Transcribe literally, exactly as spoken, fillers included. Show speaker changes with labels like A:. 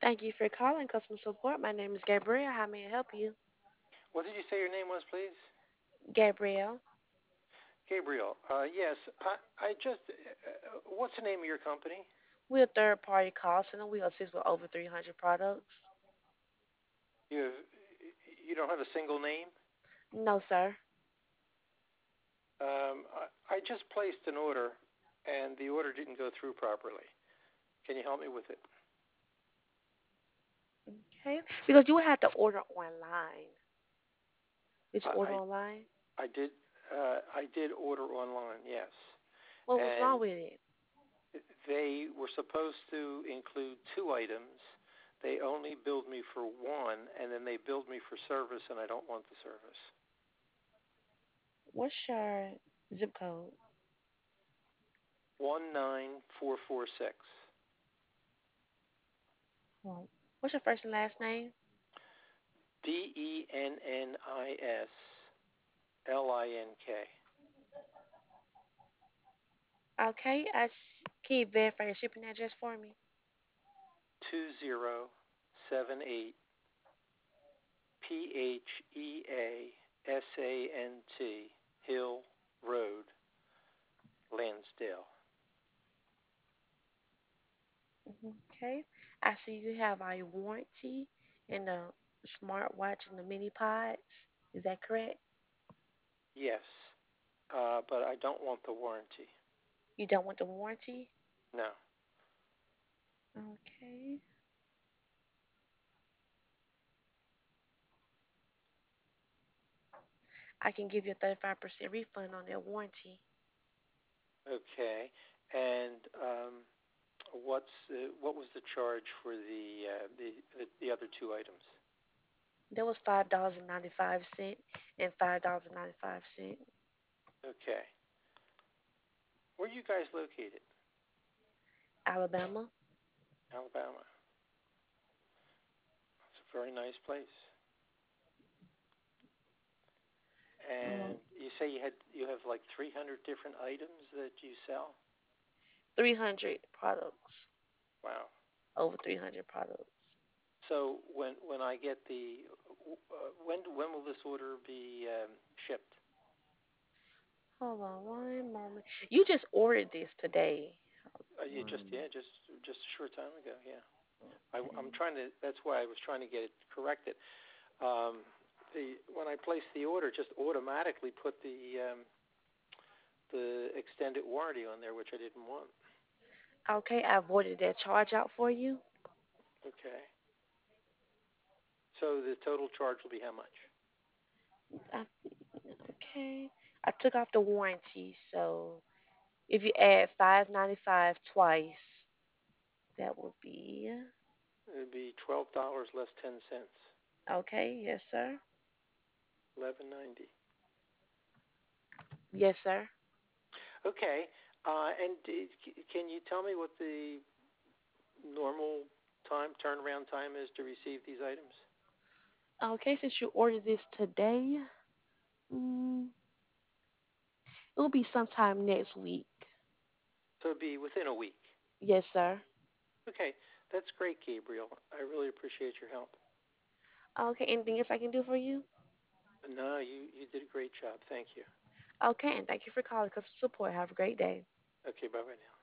A: Thank you for calling customer support. My name is Gabrielle. How may I help you?
B: What did you say your name was, please?
A: Gabrielle.
B: Gabriel. Uh, yes, I, I just. Uh, what's the name of your company?
A: We're a third party call center. We assist with over three hundred products.
B: You you don't have a single name.
A: No, sir.
B: Um, I, I just placed an order, and the order didn't go through properly. Can you help me with it?
A: Okay. Because you had to order online. Did you order
B: I
A: online?
B: I, I did uh, I did order online, yes,
A: What was
B: and
A: wrong with it?
B: they were supposed to include two items. They only billed me for one, and then they billed me for service, and I don't want the service.
A: What's your zip code?
B: One nine four four six.
A: Well, what's your first and last name?
B: D E N N I S L I N K.
A: Okay. I s- can you verify your shipping address for me?
B: Two zero seven eight P H E A S A N T Hill Road, Lansdale.
A: Okay. I see you have a warranty in the smartwatch and the mini pods. Is that correct?
B: Yes, uh, but I don't want the warranty.
A: You don't want the warranty?
B: No.
A: Okay. I can give you a thirty-five percent refund on that warranty.
B: Okay. And um, what's uh, what was the charge for the, uh, the the the other two items?
A: That was five dollars and ninety-five cents and five dollars and ninety-five cents.
B: Okay. Where are you guys located?
A: Alabama.
B: Alabama. It's a very nice place.
A: Um,
B: And you say you had you have like three hundred different items that you sell?
A: three hundred products.
B: Wow.
A: Over three hundred products.
B: So when when I get the uh, when when will this order be um, shipped?
A: Hold on one moment. You just ordered this today.
B: Uh, you just
A: One.
B: yeah just just a short time ago. Yeah. I, I'm
A: Okay.
B: trying to. That's why I was trying to get it corrected. Um, the when I placed the order, just automatically put the um, the extended warranty on there, which I didn't want.
A: Okay, I voided that charge out for you.
B: Okay. So the total charge will be how much?
A: I, okay. I took off the warranty, so if you add five ninety-five twice, that would be
B: It would be twelve dollars less ten cents.
A: okay. Yes, sir.
B: Eleven ninety.
A: Yes, sir.
B: Okay. Uh, and d- can you tell me what the normal time turnaround time is to receive these items?
A: Okay, since you ordered this today, mm, it will be sometime next week.
B: So it'd be within a week.
A: Yes, sir.
B: Okay, that's great, Gabriel. I really appreciate your help.
A: Okay, anything else I can do for you?
B: No, you you did a great job. Thank you.
A: Okay, and thank you for calling customer support. Have a great day.
B: Okay, bye bye now.